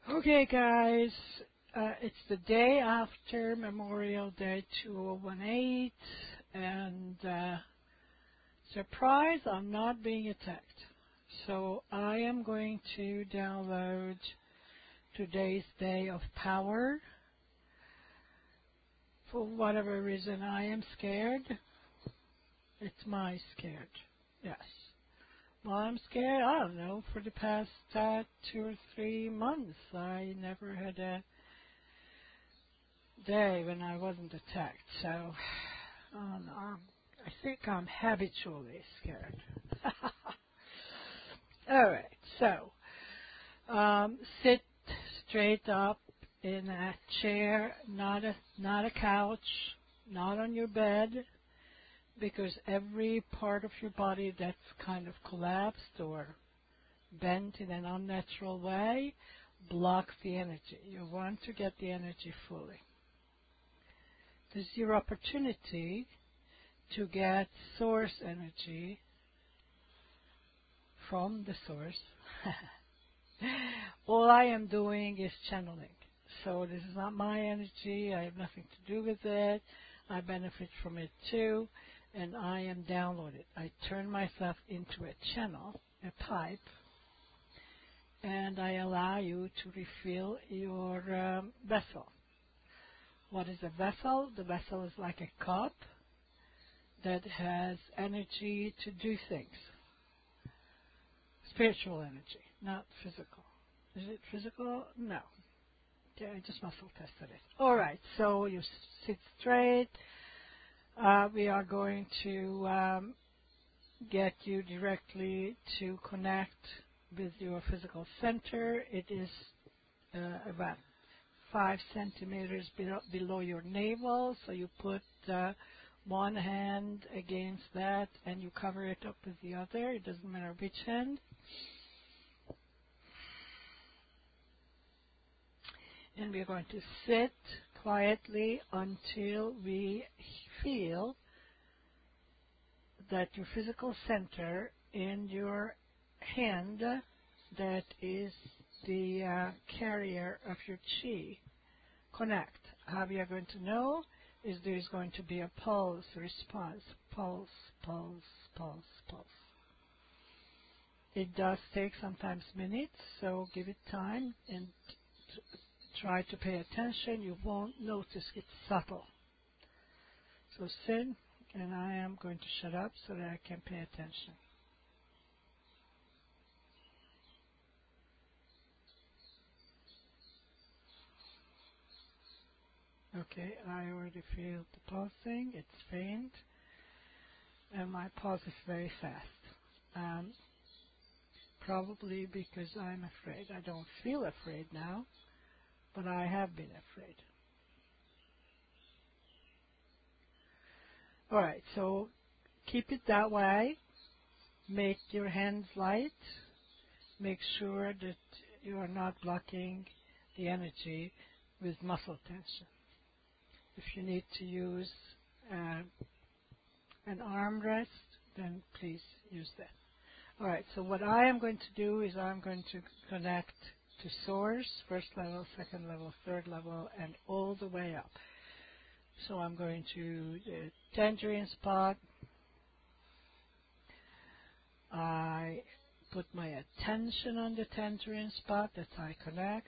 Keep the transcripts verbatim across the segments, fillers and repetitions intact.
Okay, guys, uh, it's the day after Memorial Day two thousand eighteen, and uh, surprise, I'm not being attacked. So I am going to download today's Day of Power. For whatever reason, I am scared. It's my scared. Yes. Well, I'm scared. I don't know. For the past uh, two or three months, I never had a day when I wasn't attacked. So, um, um, I think I'm habitually scared. All right. So, um, sit straight up in a chair, not a not a couch, not on your bed, because every part of your body that's kind of collapsed or bent in an unnatural way blocks the energy. You want to get the energy fully. This is your opportunity to get source energy from the source. All I am doing is channeling. So this is not my energy. I have nothing to do with it. I benefit from it too. And I am downloaded. I turn myself into a channel, a pipe, and I allow you to refill your um, vessel. What is a vessel? The vessel is like a cup that has energy to do things. Spiritual energy, not physical. Is it physical? No. Okay, I just muscle tested it. All right, so you sit straight. Uh, we are going to um, get you directly to connect with your physical center. It is uh, about five centimeters below, below your navel, so you put uh, one hand against that and you cover it up with the other. It doesn't matter which hand. And we're going to sit quietly until we feel that your physical center in your hand, that is the uh, carrier of your chi, connect. How we are going to know is there is going to be a pulse response. Pulse, pulse, pulse, pulse. It does take sometimes minutes, so give it time and t- try to pay attention. You won't notice it's subtle. So sit, and I am going to shut up so that I can pay attention. Okay, I already feel the pulsing. It's faint, and my pulse is very fast. Um, probably because I'm afraid. I don't feel afraid now, but I have been afraid. All right, so keep it that way. Make your hands light. Make sure that you are not blocking the energy with muscle tension. If you need to use uh, an arm rest, then please use that. All right, so what I am going to do is I'm going to connect to source, first level, second level, third level, and all the way up. So I'm going to the tangerine spot. I put my attention on the tangerine spot that I connect.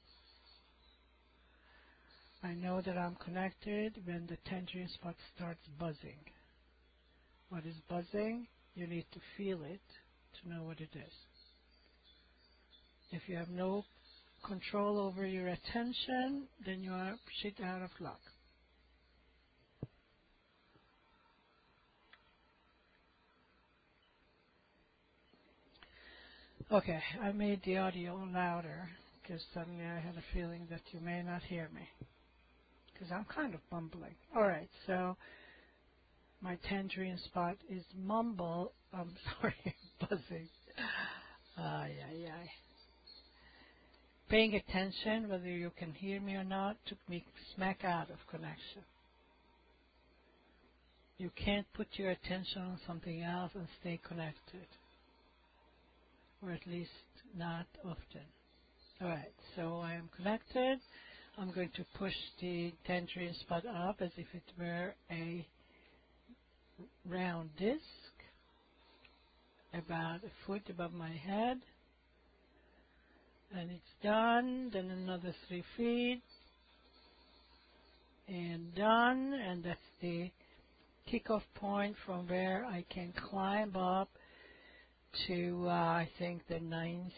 I know that I'm connected when the tangerine spot starts buzzing. What is buzzing? You need to feel it to know what it is. If you have no control over your attention, then you are shit out of luck. Okay, I made the audio louder because suddenly I had a feeling that you may not hear me because I'm kind of mumbling. All right, so my tangerine spot is mumble. I'm sorry, buzzing. Ay, ay, ay. Paying attention, whether you can hear me or not, took me smack out of connection. You can't put your attention on something else and stay connected. Or at least not often. All right, so I I'm going to push the tangerine spot up as if it were a round disc, about a foot above my head. And it's done. Then another three feet. And done. And that's the kickoff point from where I can climb up to, uh, I think, the ninth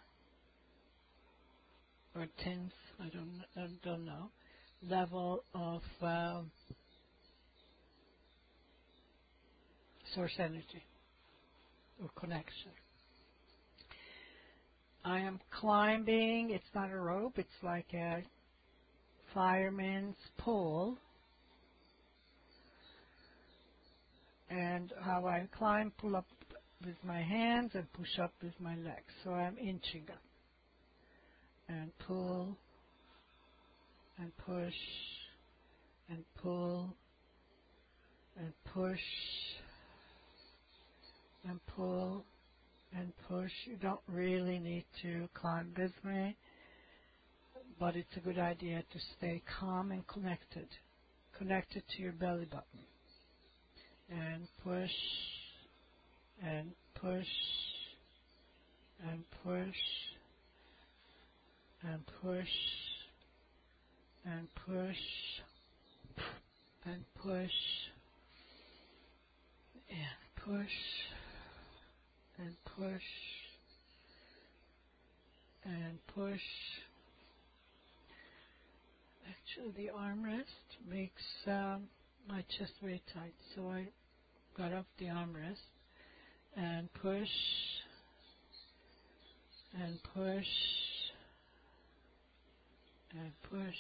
or tenth, I don't, I don't know, level of um, source energy or connection. I am climbing. It's not a rope. It's like a fireman's pole. And how I climb, pull up with my hands and push up with my legs. So I'm inching up. And pull, and push, and pull, and push, and pull, and push. You don't really need to climb with me, but it's a good idea to stay calm and connected. Connected to your belly button. And push, and push, and push, and push, and push, and push, and push, and push, and push. Actually, the armrest makes um, my chest very tight, so I got off the armrest and push, and push, and push,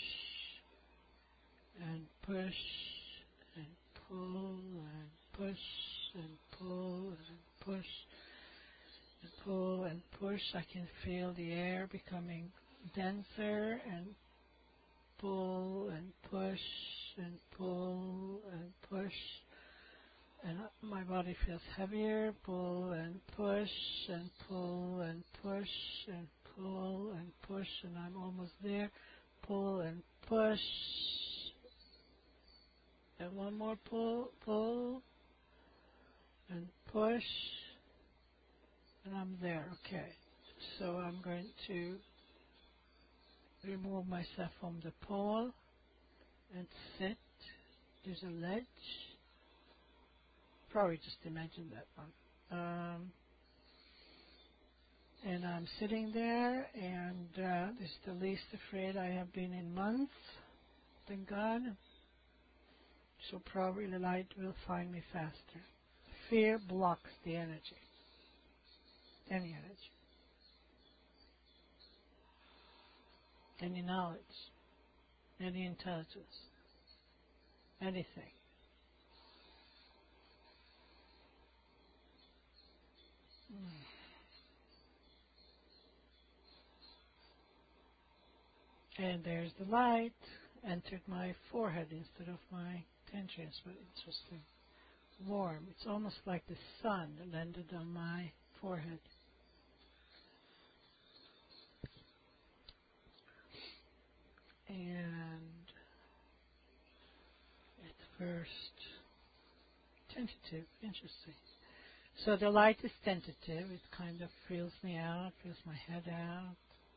and push, and pull, and push, and pull, and push, and pull, and push. I can feel the air becoming denser, and pull, and push, and pull, and push. And my body feels heavier. Pull, and push, and pull, and push, and pull, and push, and I'm almost there. Pull and push, and one more pull, pull, and push, and I'm there. Okay, so I'm going to remove myself from the pole and sit. There's a ledge. Probably just imagine that one. Um, And I'm sitting there, and uh, this is the least afraid I have been in months, thank God. So probably the light will find me faster. Fear blocks the energy, any energy, any knowledge, any intelligence, anything. Mm. And there's the light, entered my forehead instead of my tensions, but interesting. Warm. It's almost like the sun landed on my forehead. And at first, tentative, interesting. So the light is tentative. It kind of feels me out, feels my head out,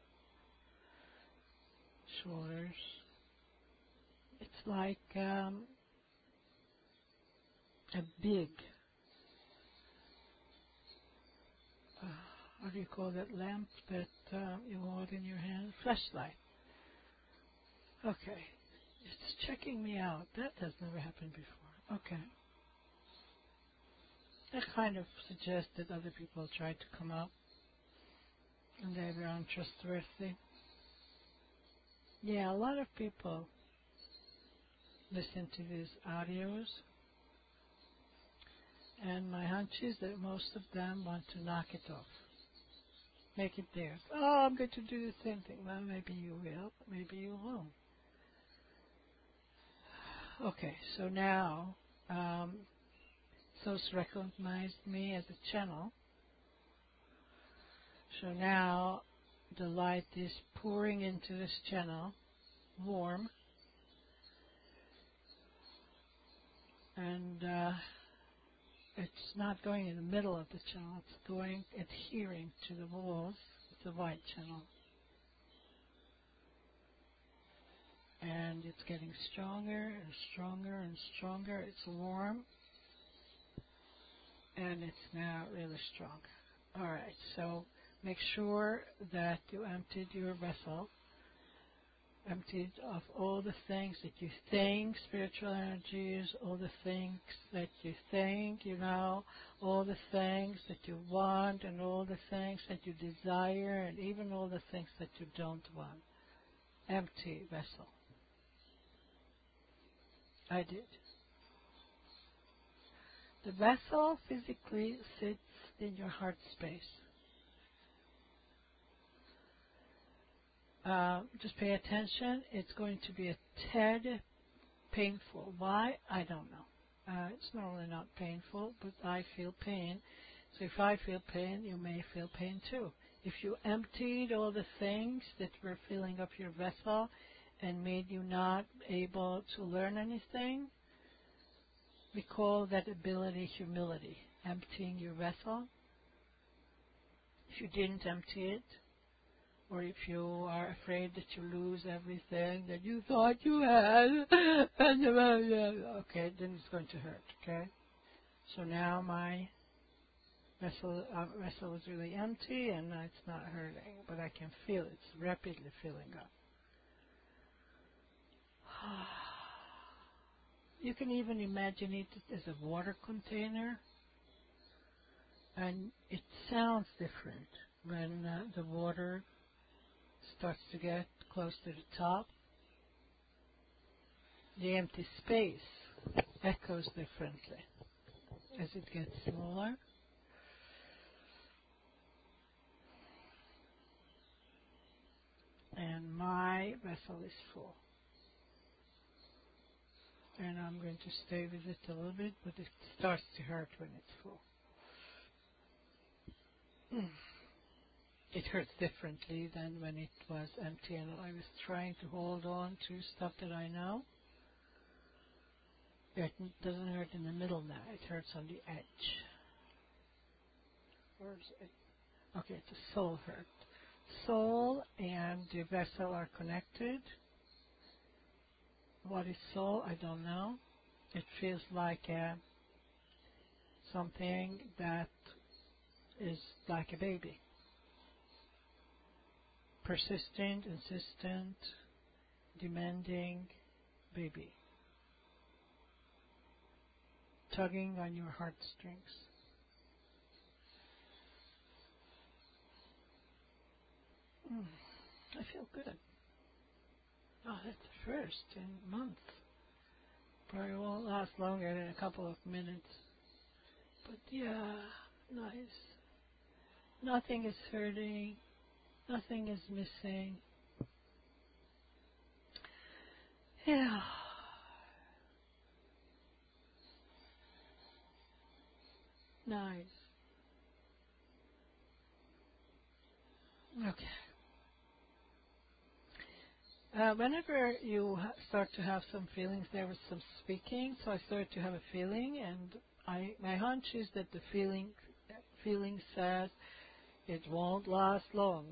shoulders. It's like um, a big, uh, what do you call that lamp that uh, you hold in your hand? Flashlight. Okay. It's checking me out. That has never happened before. Okay. That kind of suggests that other people tried to come up and they were untrustworthy. Yeah, a lot of people listen to these audios, and my hunch is that most of them want to knock it off, make it theirs. Oh, I'm going to do the same thing. Well, maybe you will, maybe you won't. Okay, so now, um, Source recognized me as a channel. So now the light is pouring into this channel, warm, and uh, it's not going in the middle of the channel, it's going, adhering to the walls of the white channel. And it's getting stronger and stronger and stronger. It's warm, and it's now really strong. All right, so make sure that you emptied your vessel, emptied of all the things that you think, spiritual energies, all the things that you think, you know, all the things that you want, and all the things that you desire, and even all the things that you don't want. Empty vessel. I did. The vessel physically sits in your heart space. Uh, just pay attention. It's going to be a tad painful. Why? I don't know. Uh, it's normally not painful, but I feel pain. So if I feel pain, you may feel pain too. If you emptied all the things that were filling up your vessel and made you not able to learn anything, we call that ability humility, emptying your vessel. If you didn't empty it, or if you are afraid that you lose everything that you thought you had, okay, then it's going to hurt, okay? So now my vessel, uh, vessel is really empty and it's not hurting, but I can feel it. It's rapidly filling up. You can even imagine it as a water container, and it sounds different when uh, the water starts to get close to the top. The empty space echoes differently as it gets smaller. And my vessel is full. And I'm going to stay with it a little bit, but it starts to hurt when it's full. Mm. It hurts differently than when it was empty and I was trying to hold on to stuff that I know. It doesn't hurt in the middle now. It hurts on the edge. Where's it? Okay, it's a soul hurt. Soul and the vessel are connected. What is soul? I don't know. It feels like a, something that is like a baby. Persistent, insistent, demanding baby. Tugging on your heartstrings. Mm, I feel good. Oh, that's the first in a month. Probably won't last longer than a couple of minutes. But yeah, nice. Nothing is hurting. Nothing is missing. Yeah. Nice. Okay. Uh, whenever you ha- start to have some feelings, there was some speaking, so I started to have a feeling, and I my hunch is that the feeling feeling says it won't last long.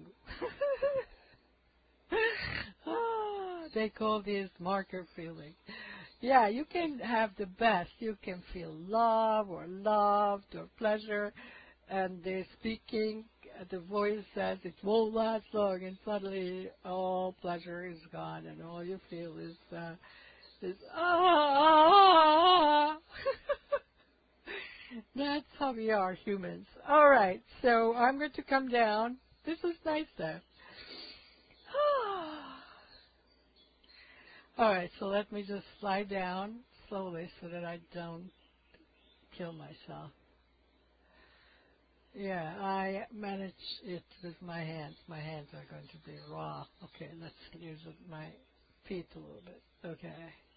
Ah, they call this marker feeling. Yeah, you can have the best. You can feel love or loved or pleasure, and the speaking, the voice says it won't last long, and suddenly all pleasure is gone, and all you feel is uh, is ah. That's how we are humans. All right, so I'm going to come down. This is nice, though. All right, so let me just slide down slowly so that I don't kill myself. Yeah, I manage it with my hands. My hands are going to be raw. Okay, let's use my feet a little bit. Okay.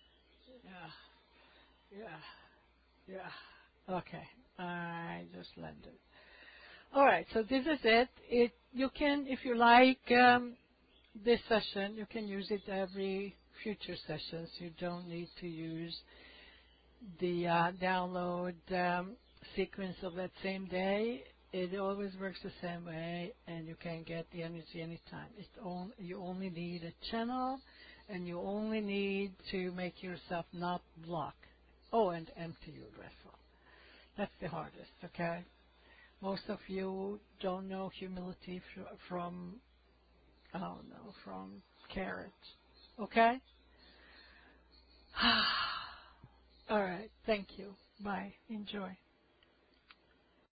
Yeah. Yeah. Yeah. Okay. I just landed. All right, so this is it. It you can, if you like, um, this session, you can use it every future sessions. You don't need to use the uh, download um, sequence of that same day. It always works the same way, and you can get the energy anytime. It on, you only need a channel, and you only need to make yourself not block. Oh, and empty your vessel. That's the hardest, okay? Most of you don't know humility fr- from, I don't know, from carrot, okay? All right, thank you. Bye. Enjoy.